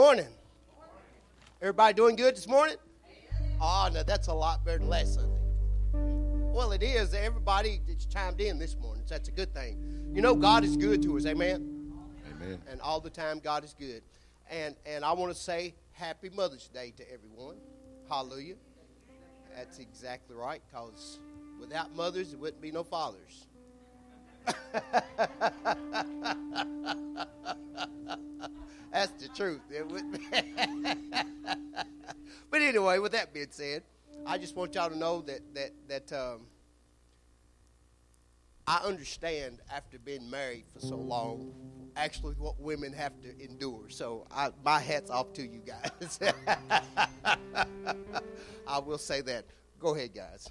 Morning. Everybody doing good this morning? Oh, no, that's a lot better than last Sunday. Well, it is. Everybody that's chimed in this morning, so that's a good thing. You know, God is good to us, amen? Amen. And all the time, God is good. And I want to say Happy Mother's Day to everyone. Hallelujah. That's exactly right, because without mothers, there wouldn't be no fathers. That's the truth. It wouldn't be. But anyway, with that being said, I just want y'all to know that I understand after being married for so long, actually what women have to endure. So my hat's off to you guys. I will say that. Go ahead, guys.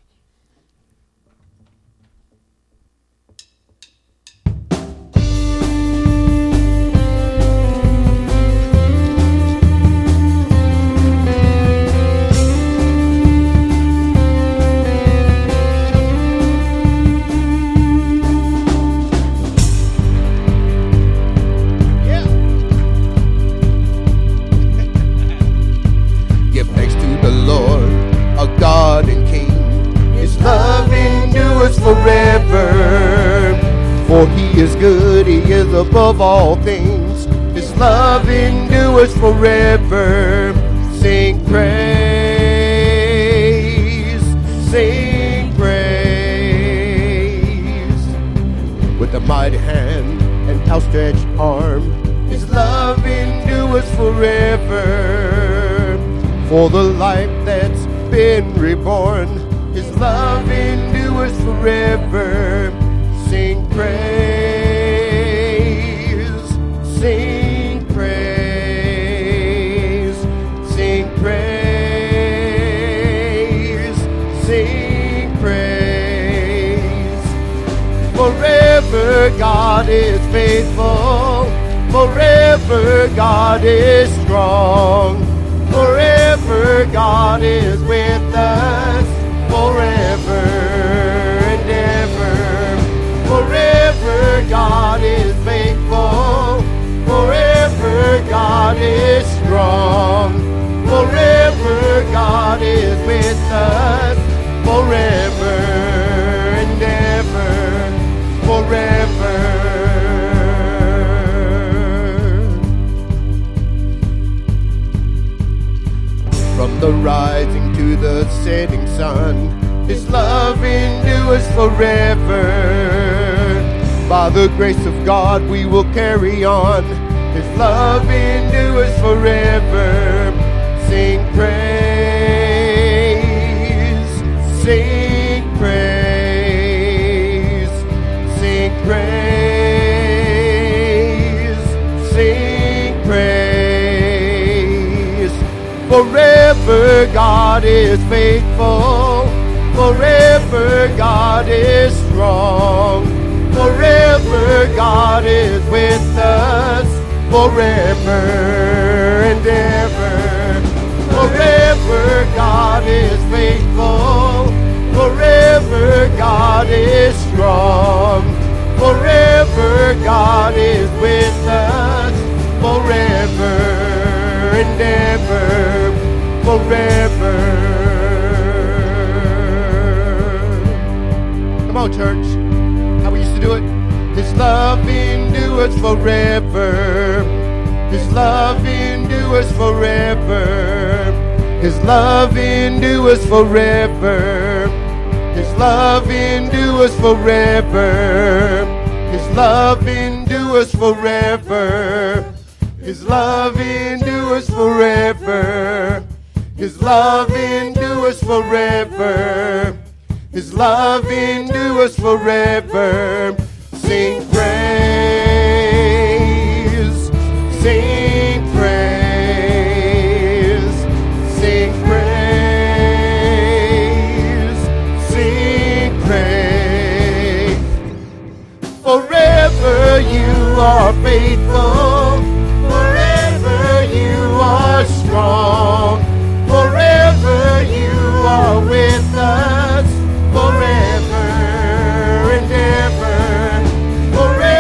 God and King, His love endures forever. For He is good, He is above all things. His love endures forever. Sing praise, sing praise. With a mighty hand and outstretched arm, His love endures forever. For the life that's been reborn, His love endures forever. Sing praise, sing praise, sing praise, sing praise. Forever God is faithful, forever God is strong. Forever God is with us, forever and ever. Forever God is faithful, forever God is strong. Forever God is with us, forever and ever, forever. From the rising to the setting sun, His love endures forever. By the grace of God we will carry on. His love endures forever. Sing praise, sing praise, sing praise, sing praise. Forever God is faithful, forever God is strong, forever God is with us, forever and ever. Forever God is faithful, forever God is strong, forever God is with us, forever and ever, forever. Come on, church. How we used to do it? His love endures forever. His love endures forever. His love endures forever. His love endures forever. His love endures forever. His love endures forever. His love endures forever. His love endures forever. Sing praise, sing praise, sing praise, sing praise. Forever you are faithful, forever you are strong, forever you are with us, forever and ever, forever.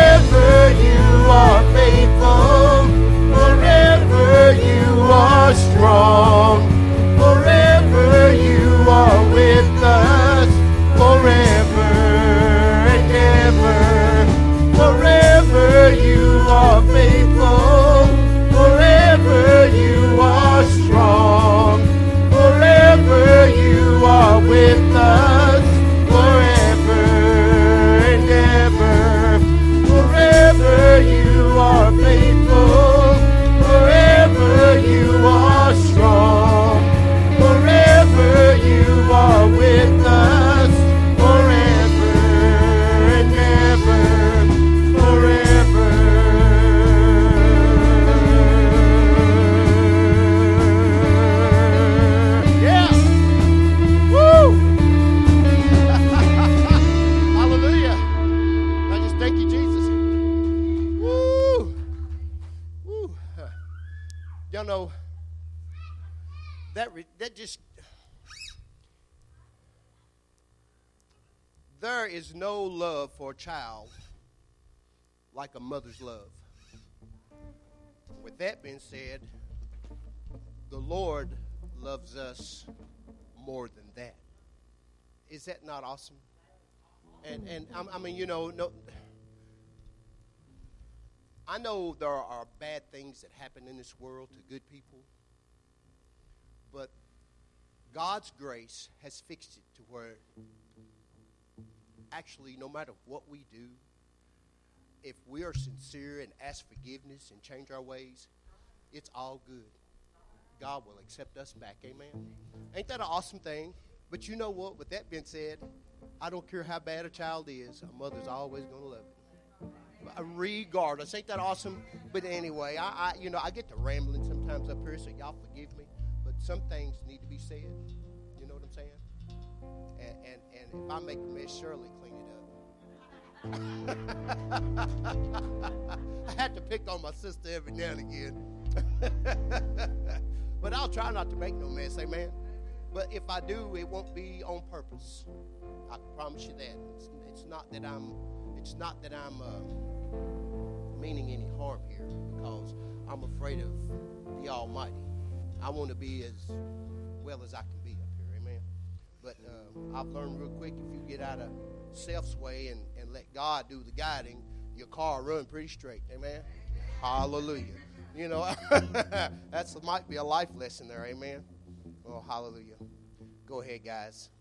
that just, there is no love for a child like a mother's love. With that being said, the Lord loves us more than that. Is that not awesome? And I mean, you know, no, I know there are bad things that happen in this world to good people, but God's grace has fixed it to where actually no matter what we do, if we are sincere and ask forgiveness and change our ways, it's all good. God will accept us back. Amen. Ain't that an awesome thing? But you know what? With that being said, I don't care how bad a child is, a mother's always going to love it. Regardless. Ain't that awesome? But anyway, I get to rambling sometimes up here, so y'all forgive me. But some things need to be said. You know what I'm saying? And if I make a mess, Shirley clean it up. I had to pick on my sister every now and again. But I'll try not to make no mess, amen? But if I do, it won't be on purpose. I can promise you that. It's not that I'm meaning any harm here, because I'm afraid of the Almighty. I want to be as well as I can be up here, amen? But I've learned real quick, if you get out of self's way and let God do the guiding, your car will run pretty straight, amen? Hallelujah. You know, that might be a life lesson there, amen? Oh, hallelujah. Go ahead, guys.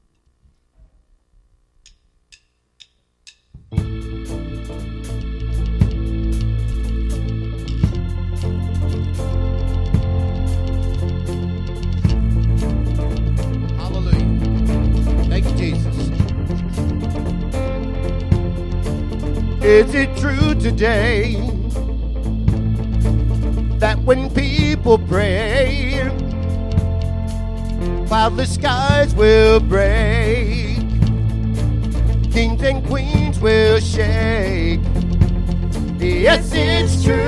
Hallelujah. Thank you, Jesus. Is it true today that when people pray, cloudless skies will break, kings and queens will shake? Yes, it's true,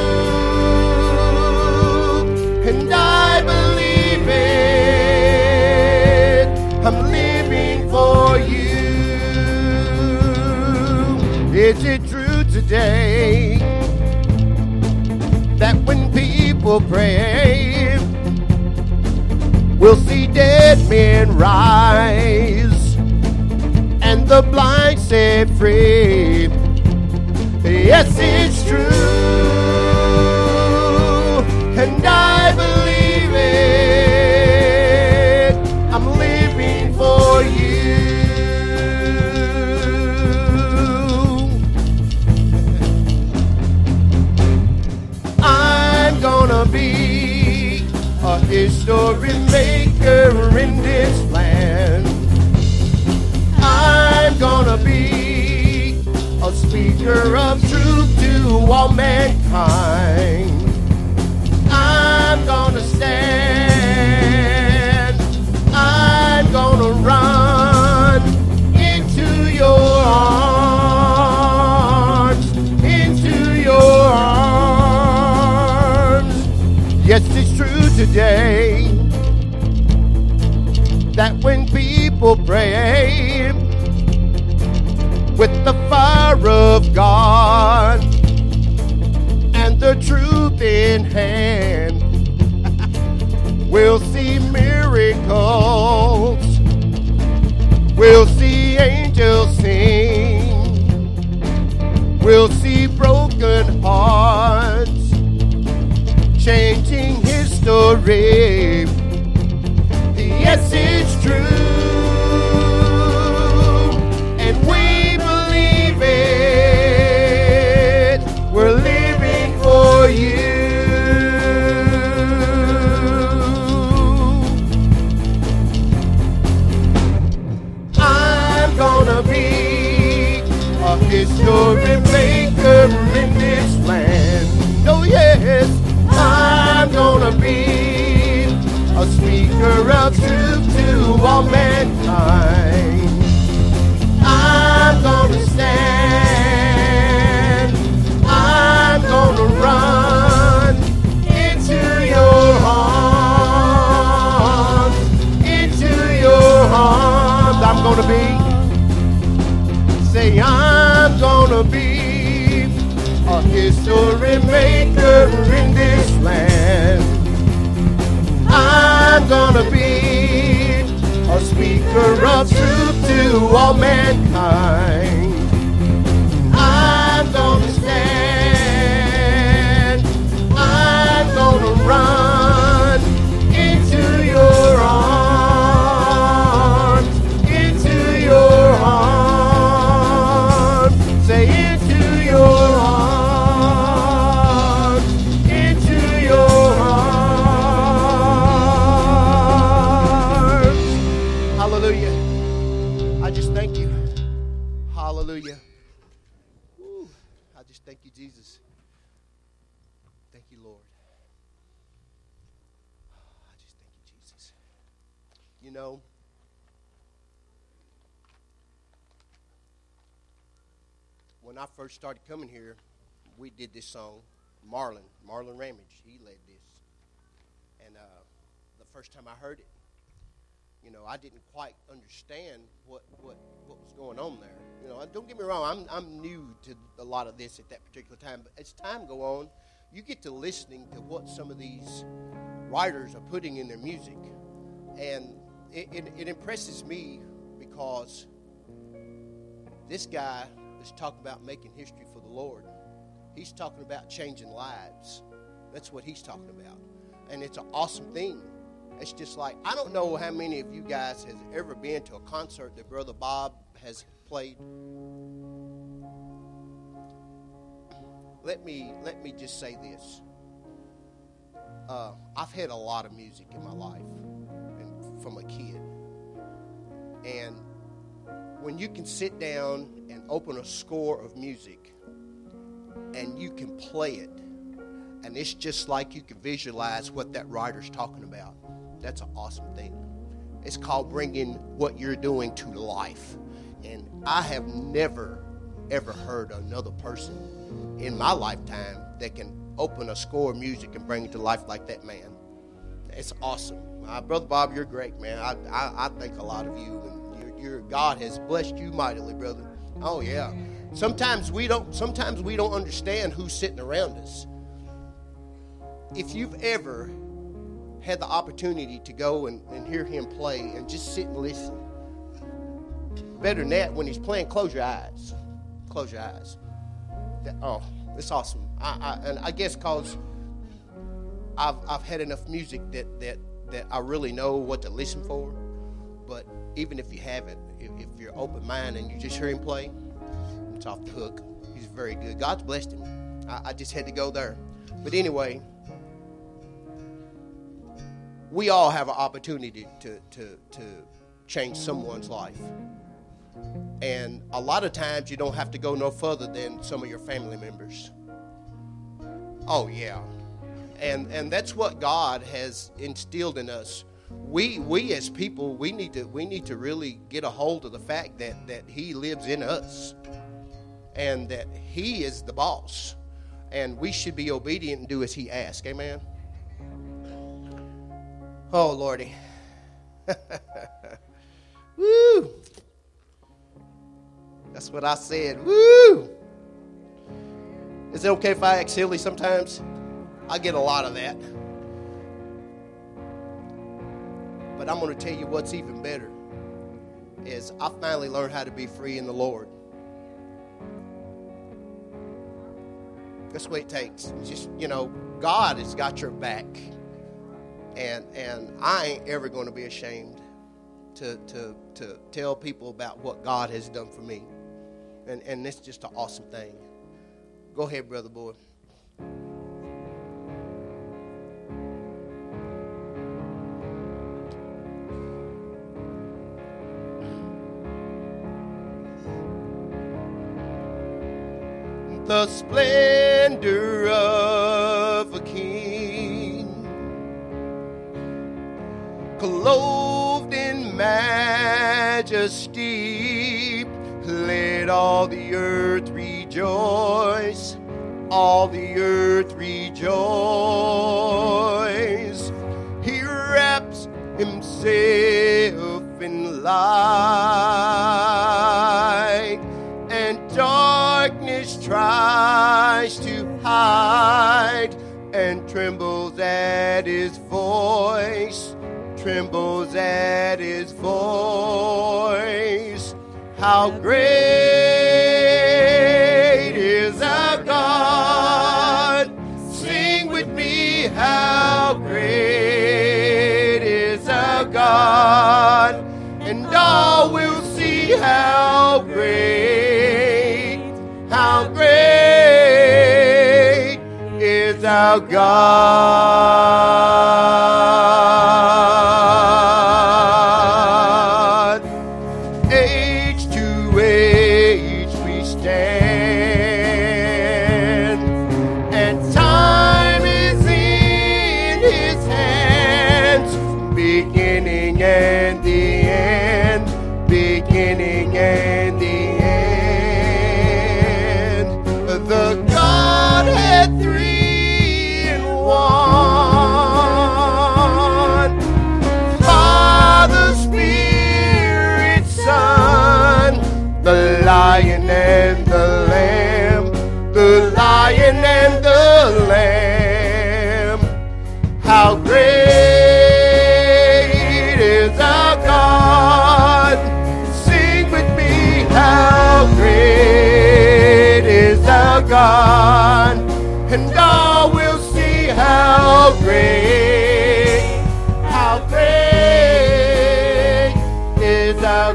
and I believe it. I'm living for you. Is it true today that when people pray, we'll see dead men rise and the blind set free? Yes, it's true, and I believe it. I'm living for you. I'm gonna be a history maker in this land. I'm gonna be a speaker of truth to all mankind. I'm gonna stand. I'm gonna run into your arms, into your arms. Yes, it's true today that when people pray with the fire of God and the truth in hand, we'll see miracles, we'll see angels sing, we'll see broken hearts changing history. Yes, it's true, and we believe it. We're living for you. I'm gonna be a history maker in this land. Oh yes, I'm gonna be a speaker of truth to all men. gonna be a history maker in this land. I'm gonna be a speaker of truth to all mankind. I'm gonna stand. I'm gonna run into your arms, into your arms. Say into your arms, into your arms. Hallelujah. I just thank you. Hallelujah. Woo. I just thank you, Jesus. Thank you, Lord. I just thank you, Jesus. You know, when I first started coming here, we did this song. Marlon Ramage, he led this. And the first time I heard it, you know, I didn't quite understand what was going on there. You know, don't get me wrong, I'm new to a lot of this at that particular time. But as time go on, you get to listening to what some of these writers are putting in their music. And it impresses me because this guy is talking about making history for the Lord. He's talking about changing lives. That's what he's talking about. And it's an awesome thing. It's just like, I don't know how many of you guys has ever been to a concert that Brother Bob has played. Let me just say this. I've had a lot of music in my life, and from a kid. And when you can sit down and open a score of music, and you can play it, and it's just like you can visualize what that writer's talking about. That's an awesome thing. It's called bringing what you're doing to life. And I have never, ever heard another person in my lifetime that can open a score of music and bring it to life like that man. It's awesome. Brother Bob, you're great, man. I thank a lot of you. And your God has blessed you mightily, brother. Oh, yeah. Sometimes we don't understand who's sitting around us. If you've ever had the opportunity to go and hear him play and just sit and listen, better than that, when he's playing, close your eyes. Close your eyes. It's awesome. And I guess because I've had enough music that I really know what to listen for. But even if you haven't, if you're open-minded and you just hear him play, it's off the hook. He's very good. God's blessed him. I just had to go there. But anyway, we all have an opportunity to change someone's life. And a lot of times you don't have to go no further than some of your family members. Oh, yeah. And that's what God has instilled in us. We as people, we need to really get a hold of the fact that he lives in us and that he is the boss. And we should be obedient and do as he asks. Amen? Oh, Lordy. Woo! That's what I said. Woo! Is it okay if I act silly sometimes? I get a lot of that. But I'm going to tell you what's even better is I finally learned how to be free in the Lord. That's what it takes. It's just, God has got your back. And I ain't ever going to be ashamed to tell people about what God has done for me. And it's just an awesome thing. Go ahead, brother boy. The splendor of a king, clothed in majesty, let all the earth rejoice, all the earth rejoice. He wraps himself in light, and darkness at his voice, trembles at his voice. How great is our God. Sing with me, how great is our God. And all will see how great is our God. Age to age we stand, and time is in his hands, beginning and the end, beginning and the end. The Godhead three in one, Father, Spirit, Son, the Lion and the Lamb, the Lion and the Lamb. How great is our God. Sing with me, how great is our God. And all will see how great is our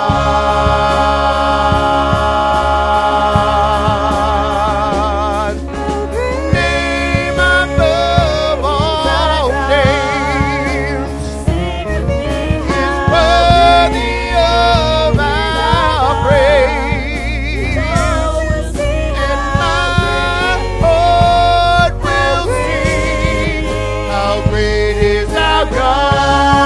God. Name above all names is worthy of our praise. And my heart will sing, how great is our God.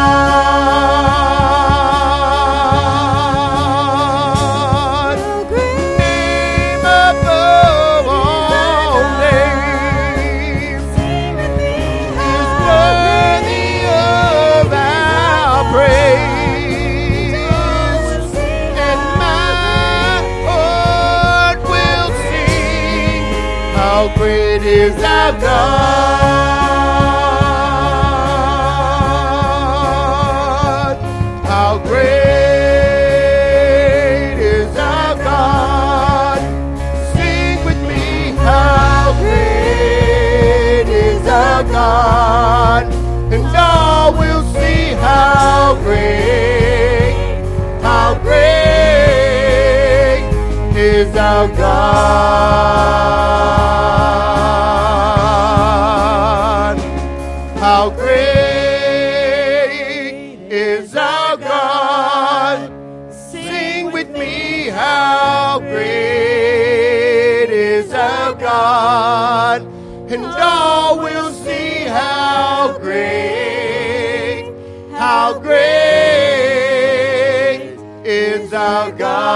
Name above all names is worthy of our praise. And my heart will sing, how great is our God. How great is our God. Sing with me, how great is our God. And all will see how great is our God. How great is our God. Sing with me, how great is our God. And all will see how great is our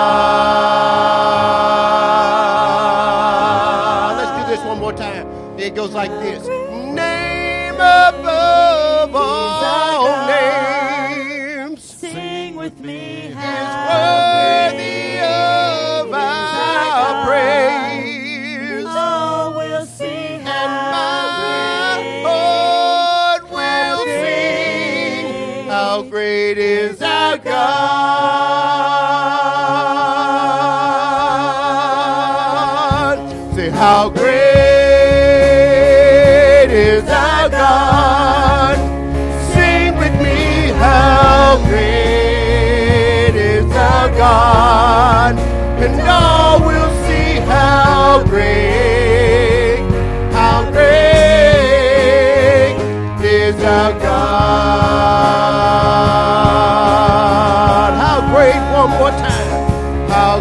God. Let's do this one more time. It goes like this. Name above all names, Sing with me, is worthy of our praise. all will see And my heart will sing, how great is our God. Say, how great is our God. Sing with me, how great is our God. And all will see how great is our God. How great, one more time. How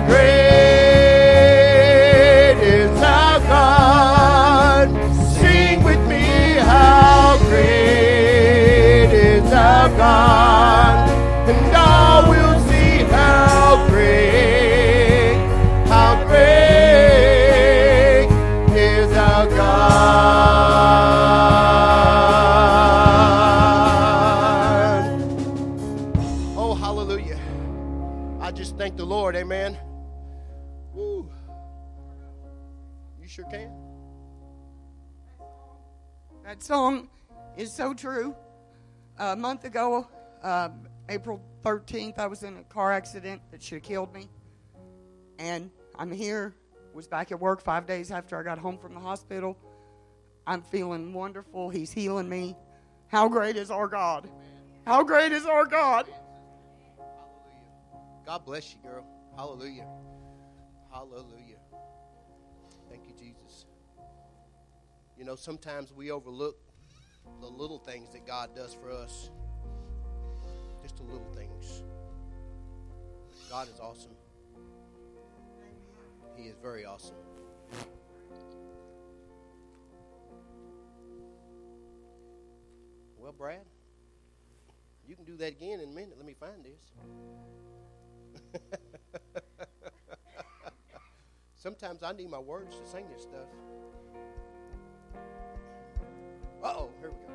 great is our God. Sing with me, how great is our God. And all will see how great is our God. Oh, hallelujah. I just thank the Lord, amen. Woo. You sure can. That song is so true. A month ago, April 13th, I was in a car accident that should have killed me. And I'm here, was back at work 5 days after I got home from the hospital. I'm feeling wonderful. He's healing me. How great is our God? How great is our God? Hallelujah. God bless you, girl. Hallelujah. Hallelujah. Thank you, Jesus. You know, sometimes we overlook the little things that God does for us. Just the little things. God is awesome. He is very awesome. Well, Brad, you can do that again in a minute. Let me find this. Sometimes I need my words to sing this stuff. Uh-oh, here we go.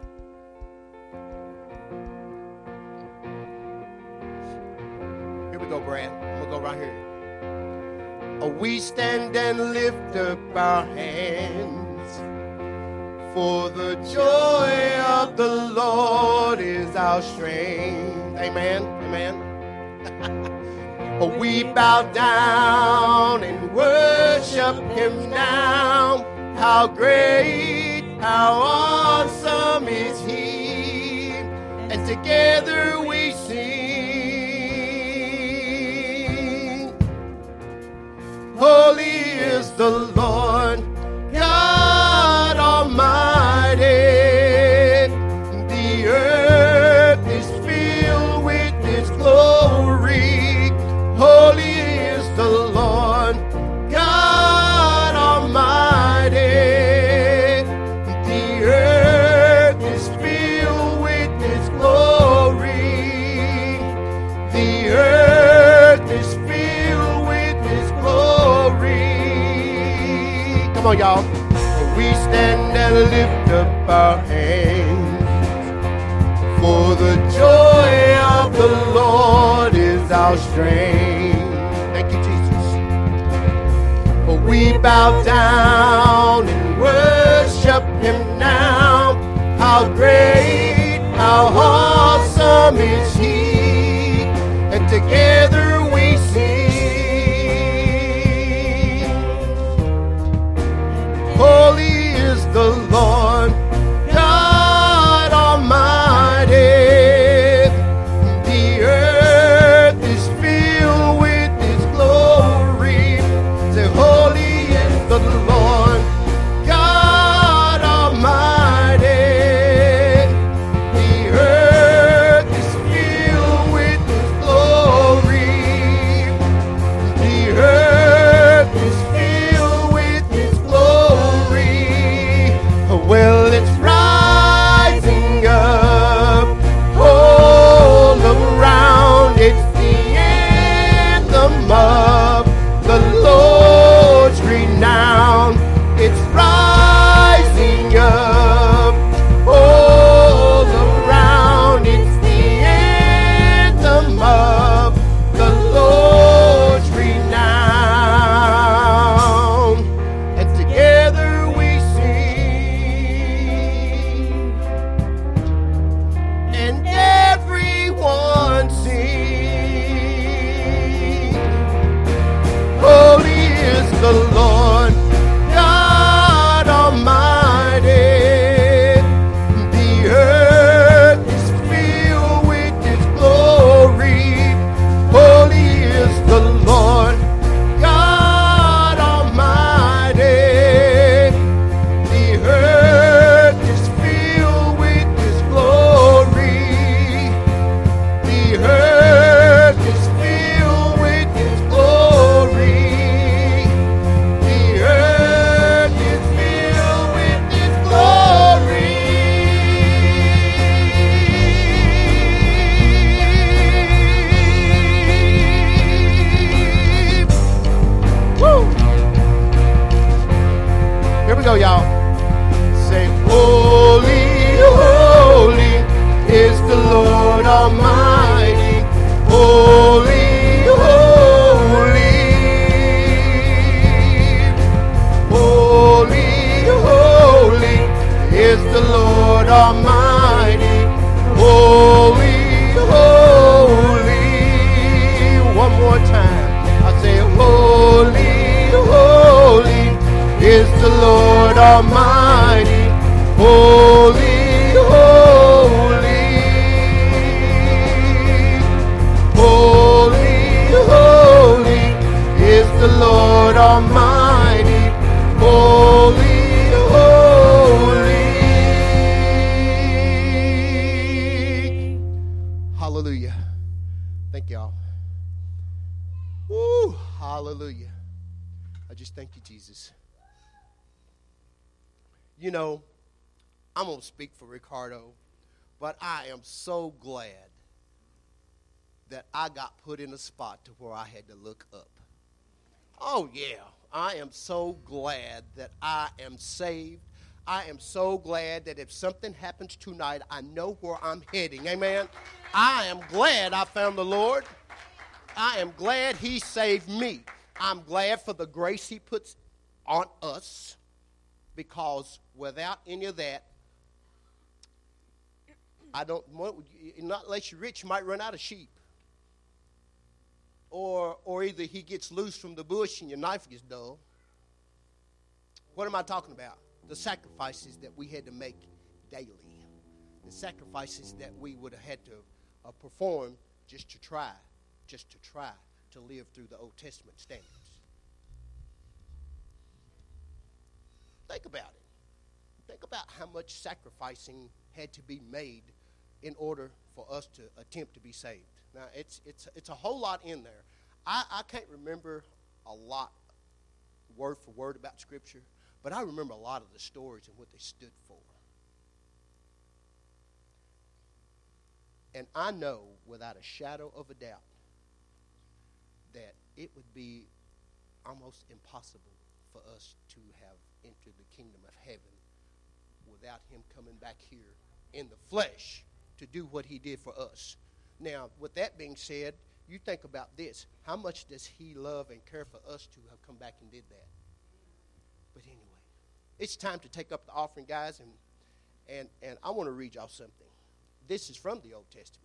Here we go, Brad. I'm going to go right here. Oh, we stand and lift up our hands, for the joy of the Lord is our strength. Amen, amen. Oh, we bow down and worship him now. How great, how awesome is he. And together we sing. Holy is the Lord God Almighty. The earth is filled with his glory. Holy is the Lord God Almighty. The earth is filled with his glory. The earth is filled with his glory. Come on, y'all. We stand and lift up our hands, for the joy of the Lord is our strength. Thank you, Jesus. For we bow down and worship him now. How great, how awesome is he. And together we sing. Holy is the Lord God Almighty. The earth is filled with his glory. Say, holy is the Lord God Almighty. Lord Almighty. Holy, holy. Holy, holy is the Lord Almighty. Holy, holy. Hallelujah. Thank y'all. Woo, hallelujah. I just thank you, Jesus. You know, I'm going to speak for Ricardo, but I am so glad that I got put in a spot to where I had to look up. Oh, yeah. I am so glad that I am saved. I am so glad that if something happens tonight, I know where I'm heading. Amen. I am glad I found the Lord. I am glad he saved me. I'm glad for the grace he puts on us, because without any of that, I don't want, not unless you're rich, you might run out of sheep. Or either he gets loose from the bush and your knife gets dull. What am I talking about? The sacrifices that we had to make daily. The sacrifices that we would have had to perform just to try to live through the Old Testament standards. Think about it. Think about how much sacrificing had to be made in order for us to attempt to be saved. Now, it's a whole lot in there. I can't remember a lot word for word about Scripture, but I remember a lot of the stories and what they stood for. And I know without a shadow of a doubt that it would be almost impossible for us to have entered the kingdom of heaven without him coming back here in the flesh to do what he did for us. Now, with that being said, you think about this. How much does he love and care for us to have come back and did that? But anyway, it's time to take up the offering, guys, and I want to read y'all something. This is from the Old Testament.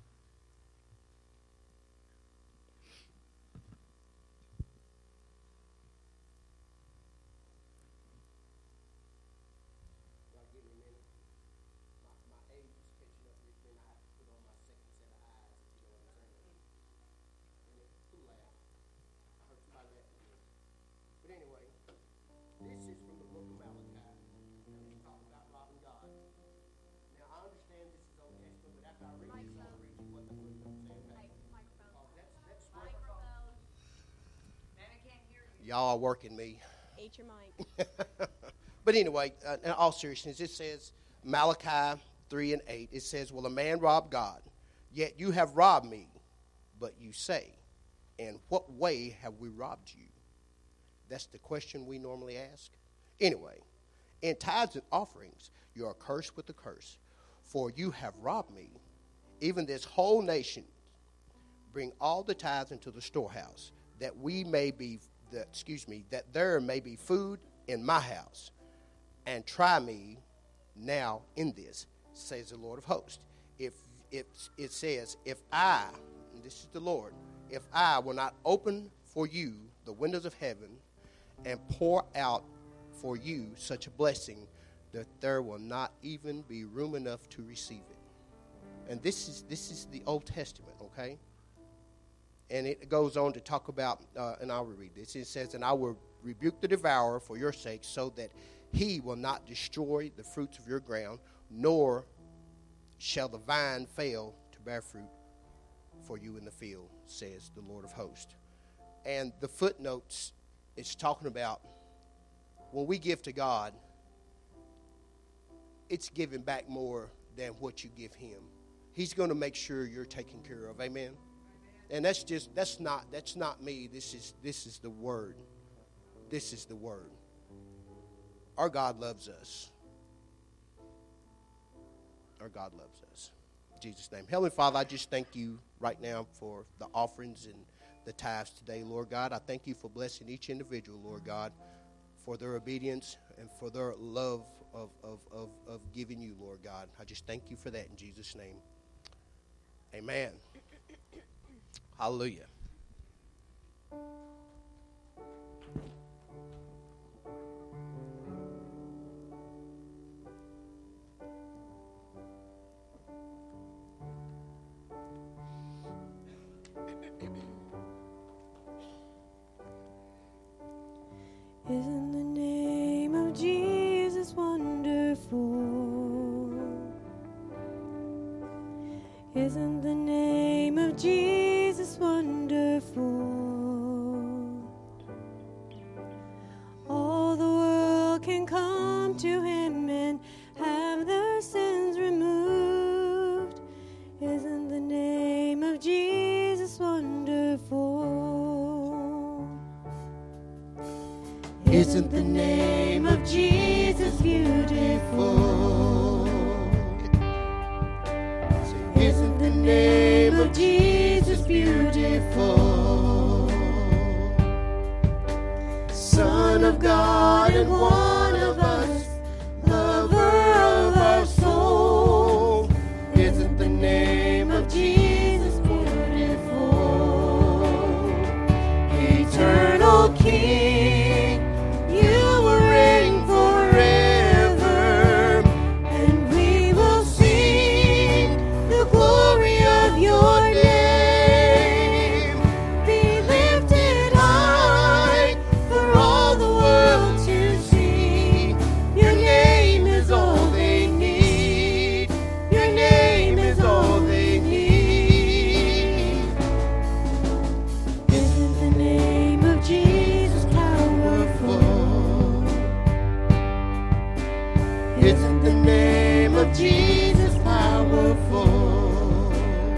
Y'all are working me. Ate your mic. But anyway, in all seriousness, it says, Malachi 3 and 8, it says, "Will a man rob God? Yet you have robbed me. But you say, in what way have we robbed you?" That's the question we normally ask. Anyway, in tithes and offerings, you are cursed with a curse, for you have robbed me. Even this whole nation, bring all the tithes into the storehouse, that that there may be food in my house. And try me now in this, says the Lord of hosts. If it says, if I, and this is the Lord, if I will not open for you the windows of heaven and pour out for you such a blessing that there will not even be room enough to receive it. And this is the Old Testament, okay? And it goes on to talk about, and I'll read this. It says, "And I will rebuke the devourer for your sake, so that he will not destroy the fruits of your ground, nor shall the vine fail to bear fruit for you in the field, says the Lord of hosts." And the footnotes, it's talking about when we give to God, it's giving back more than what you give him. He's going to make sure you're taken care of. Amen. And that's not me. This is the word. This is the word. Our God loves us. Our God loves us. In Jesus' name. Heavenly Father, I just thank you right now for the offerings and the tithes today, Lord God. I thank you for blessing each individual, Lord God, for their obedience and for their love of giving you, Lord God. I just thank you for that in Jesus' name. Amen. Hallelujah. Isn't the name of Jesus wonderful? All the world can come to him and have their sins removed. Isn't the name of Jesus wonderful? Isn't the name of Jesus beautiful? Isn't the name of Jesus beautiful? Son of God and one of us, lover of our soul. Isn't the name of Jesus beautiful? Eternal King, you will reign forever, and we will sing the glory of your name. Be lifted high for all the world to see. Your name is all they need. Your name is all they need. Isn't the name of Jesus powerful? Isn't the name of Jesus powerful?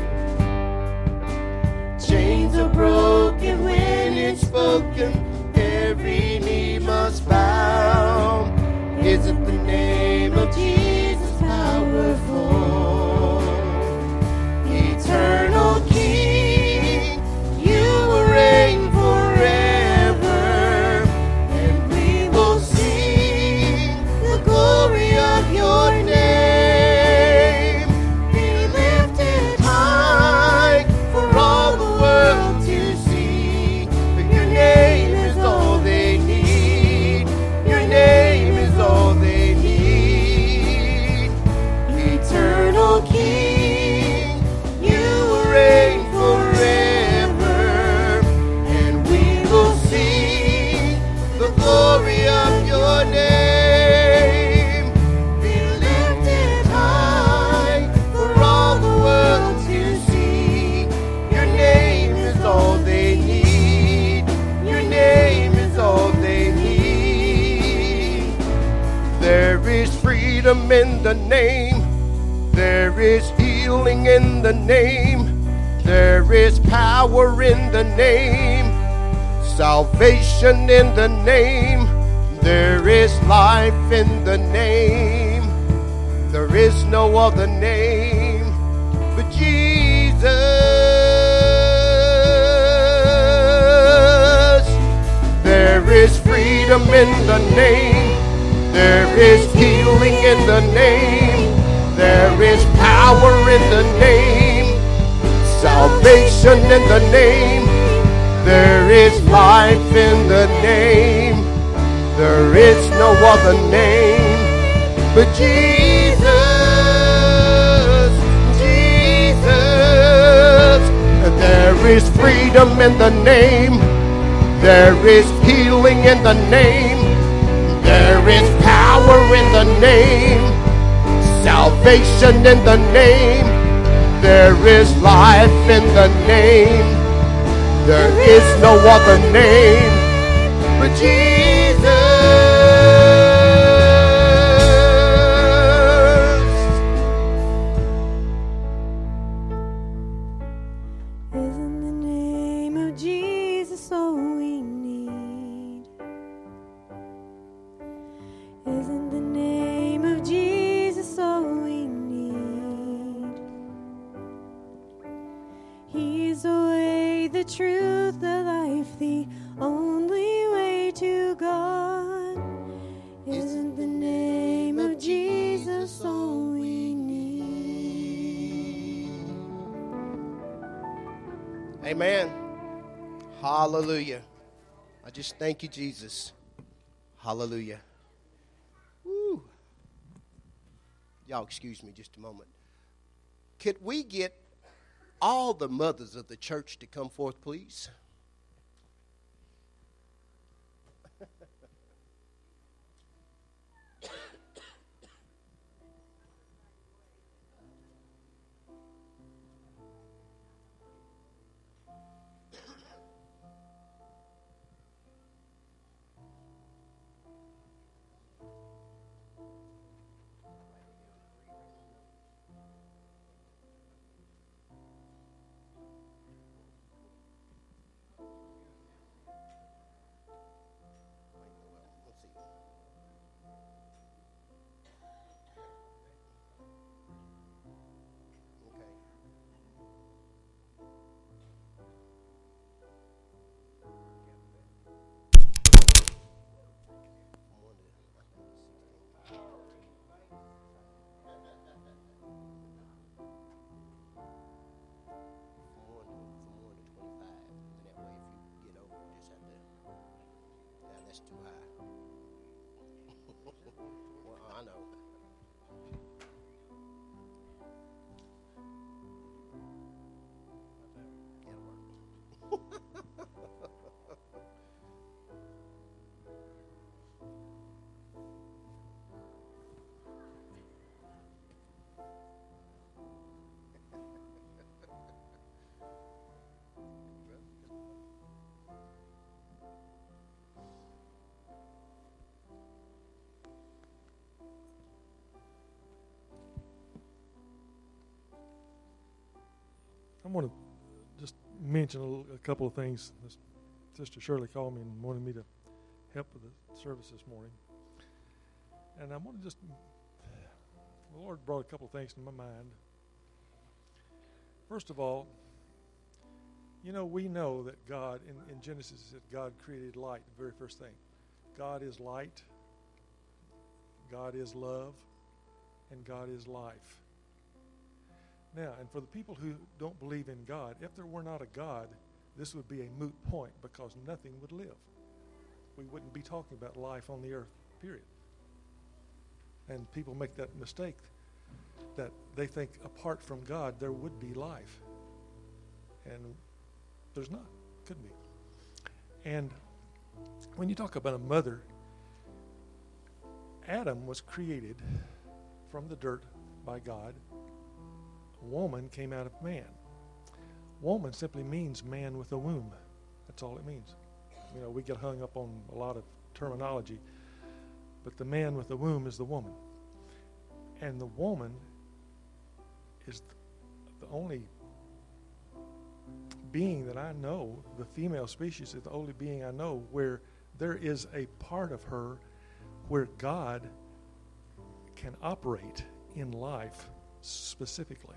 Chains are broken when it's spoken. Every knee must bow. Isn't the name of Jesus powerful? Eternal King, you will reign forever, and we will sing the glory of your name. Be lifted high for all the world to see. For your name is all they need. Your name is all they need. Eternal King, you will reign forever, and we will sing the glory of your name. Be lifted high for all the world to see. Your name is all they need. Your name is all they need. There is freedom in the name. There is healing in the name. There is power in the name. Salvation in the name. There is life in the name. There is no other name but Jesus. There is freedom in the name. There is healing in the name. There is power in the name. Salvation in the name. There is life in the name. There is no other name but Jesus. Jesus. There is freedom in the name. There is healing in the name. There is power in the name. Salvation in the name. There is life in the name. There is no other name but Jesus. Isn't the name of Jesus all we need? Isn't the name of Jesus all we need? He's the way, the truth, the life, the only way to God. Isn't the name of Jesus all we need? Amen. Hallelujah. I just thank you, Jesus. Hallelujah. Woo. Y'all excuse me just a moment. Could we get all the mothers of the church to come forth, please? want to just mention a couple of things. Sister Shirley called me and wanted me to help with the service this morning. And I want to just, the Lord brought a couple of things to my mind. First of all, we know that God, in Genesis, that God created light, the very first thing. God is light, God is love, and God is life. Now, and for the people who don't believe in God, if there were not a God, this would be a moot point because nothing would live. We wouldn't be talking about life on the earth, period. And people make that mistake that they think apart from God there would be life. And there's not. Couldn't be. And when you talk about a mother, Adam was created from the dirt by God. A woman came out of man. Woman simply means man with a womb. That's all it means. We get hung up on a lot of terminology, but the man with the womb is the woman. And the woman is the only being that I know, the female species is the only being I know where there is a part of her where God can operate in life specifically.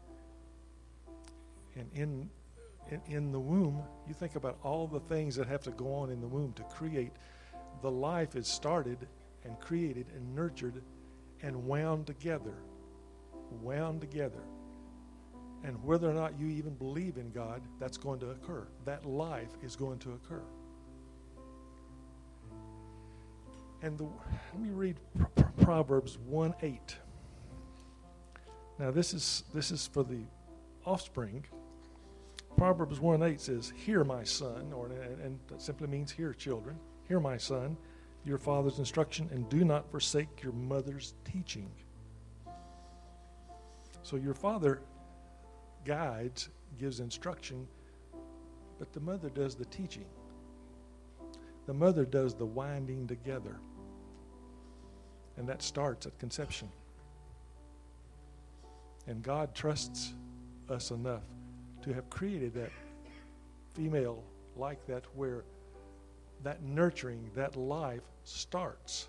And in the womb, you think about all the things that have to go on in the womb to create. The life is started and created and nurtured and wound together. And whether or not you even believe in God, that's going to occur. That life is going to occur. And let me read Proverbs 1:8. Now this is for the offspring. Proverbs 1:8 says, "Hear, my son," and that simply means hear, children. "Hear, my son, your father's instruction, and do not forsake your mother's teaching." So your father guides, gives instruction, but the mother does the teaching. The mother does the winding together. And that starts at conception. And God trusts us enough to have created that female like that, where that nurturing, that life starts.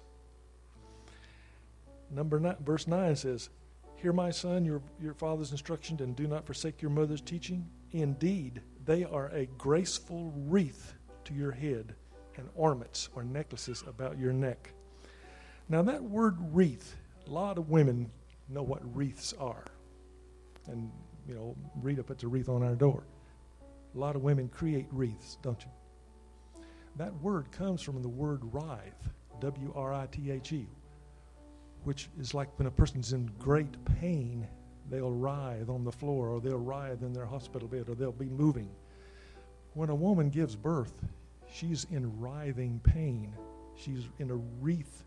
Verse 9 says, "Hear, my son, your father's instruction, and do not forsake your mother's teaching. Indeed, they are a graceful wreath to your head and ornaments or necklaces about your neck." Now that word wreath, a lot of women know what wreaths are. And, Rita puts a wreath on our door. A lot of women create wreaths, don't you? That word comes from the word writhe, W-R-I-T-H-E, which is like when a person's in great pain, they'll writhe on the floor, or they'll writhe in their hospital bed, or they'll be moving. When a woman gives birth, she's in writhing pain. She's in a wreath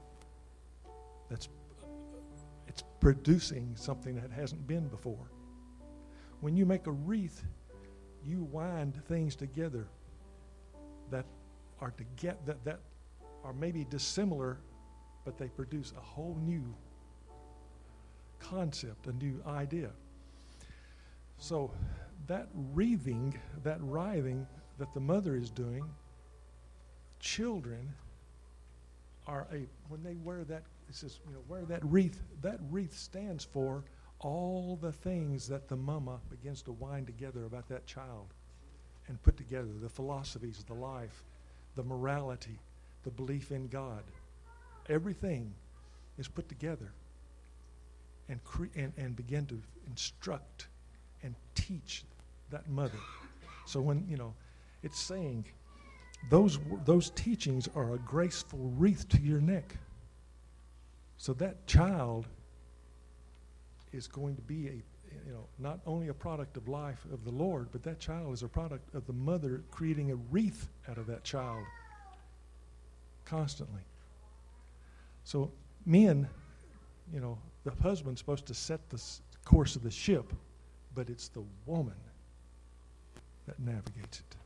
it's producing something that hasn't been before. When you make a wreath, you wind things together that are that are maybe dissimilar, but they produce a whole new concept, a new idea. So that wreathing, that writhing that the mother is doing, children are when they wear that, it says, wear that wreath. That wreath stands for all the things that the mama begins to wind together about that child and put together, the philosophies, the life, the morality, the belief in God. Everything is put together and begin to instruct and teach that mother. So when, it's saying those teachings are a graceful wreath to your neck. So that child is going to be not only a product of life of the Lord, but that child is a product of the mother creating a wreath out of that child constantly. So men, the husband's supposed to set the course of the ship, but it's the woman that navigates it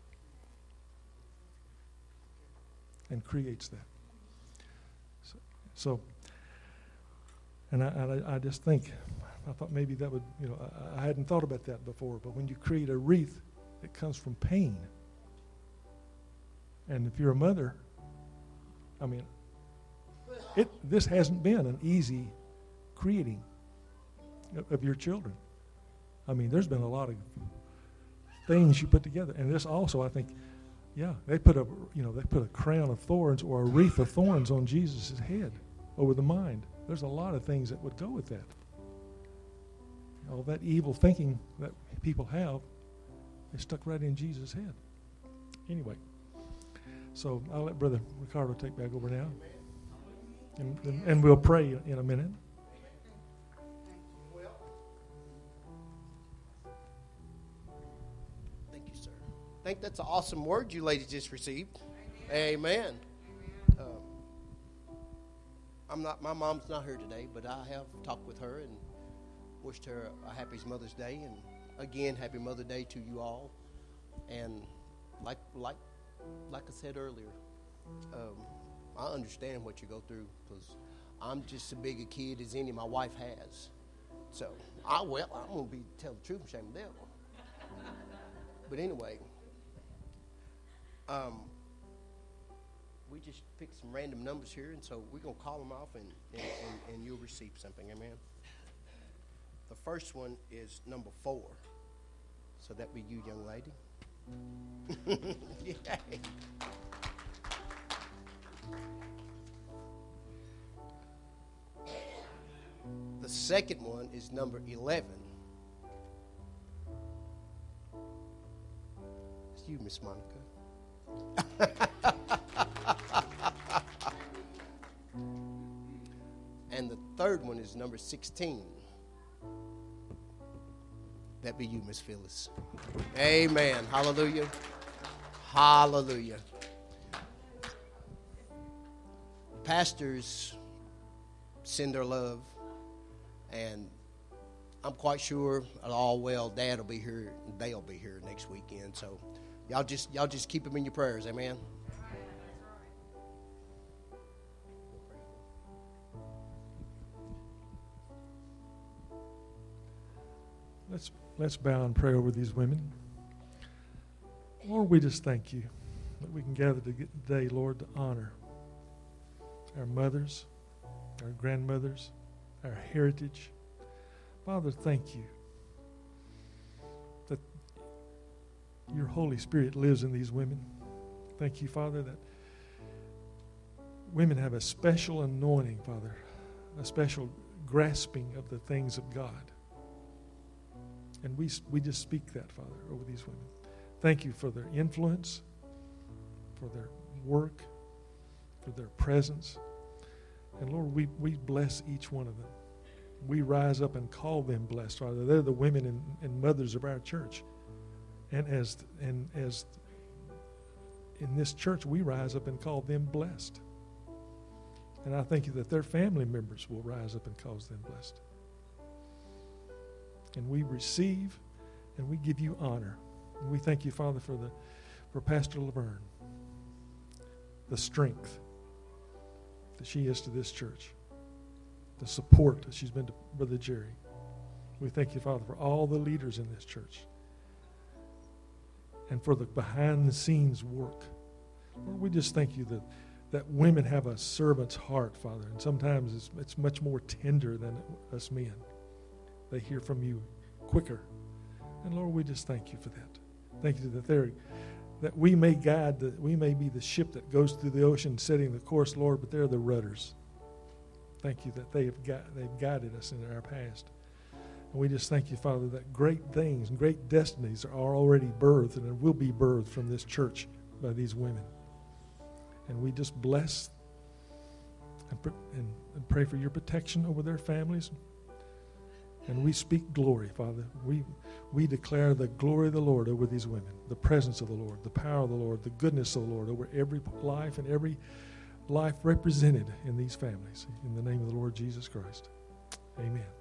and creates that. So and I just think I thought maybe that would, I hadn't thought about that before, but when you create a wreath, it comes from pain. And if you're a mother, I mean, this hasn't been an easy creating of your children. I mean, there's been a lot of things you put together, and this also, I think, they put a crown of thorns or a wreath of thorns on Jesus' head over the mind. There's a lot of things that would go with that. All that evil thinking that people have is stuck right in Jesus' head. Anyway, so I'll let Brother Ricardo take back over now, and we'll pray in a minute. I think that's an awesome word you ladies just received. Amen. My mom's not here today, but I have talked with her and wished her a happy Mother's Day, and again, happy Mother's Day to you all. And like I said earlier, I understand what you go through, because I'm just as big a kid as any my wife has. So I'm going to tell the truth and shame the devil. But anyway. We just picked some random numbers here, and so we're going to call them off, and you'll receive something. Amen. The first one is number 4. So that be you, young lady. Yay. The second one is number 11. It's you, Miss Monica. And the third one is number 16. That be you, Miss Phyllis. Amen. Hallelujah. Hallelujah. Pastors send their love, and I'm quite sure all well Dad will be here, and they'll be here next weekend. So y'all just keep them in your prayers. Amen. Let's bow and pray over these women. Lord, we just thank you that we can gather today, Lord, to honor our mothers, our grandmothers, our heritage. Father, thank you that your Holy Spirit lives in these women. Thank you, Father, that women have a special anointing, Father, a special grasping of the things of God. And we just speak that, Father, over these women. Thank you for their influence, for their work, for their presence. And Lord, we bless each one of them. We rise up and call them blessed, Father. They're the women and mothers of our church. And as in this church, we rise up and call them blessed. And I thank you that their family members will rise up and call them blessed. And we receive and we give you honor. And we thank you, Father, for Pastor Laverne, the strength that she is to this church, the support that she's been to Brother Jerry. We thank you, Father, for all the leaders in this church and for the behind-the-scenes work. Lord, we just thank you that women have a servant's heart, Father, and sometimes it's much more tender than us men. They hear from you quicker. And Lord, we just thank you for that. Thank you that we may be the ship that goes through the ocean setting the course, Lord, but they're the rudders. Thank you that they've guided us in our past. And we just thank you, Father, that great things and great destinies are already birthed and will be birthed from this church by these women. And we just bless and pray for your protection over their families. And we speak glory, Father. We declare the glory of the Lord over these women, the presence of the Lord, the power of the Lord, the goodness of the Lord over every life and every life represented in these families. In the name of the Lord Jesus Christ. Amen.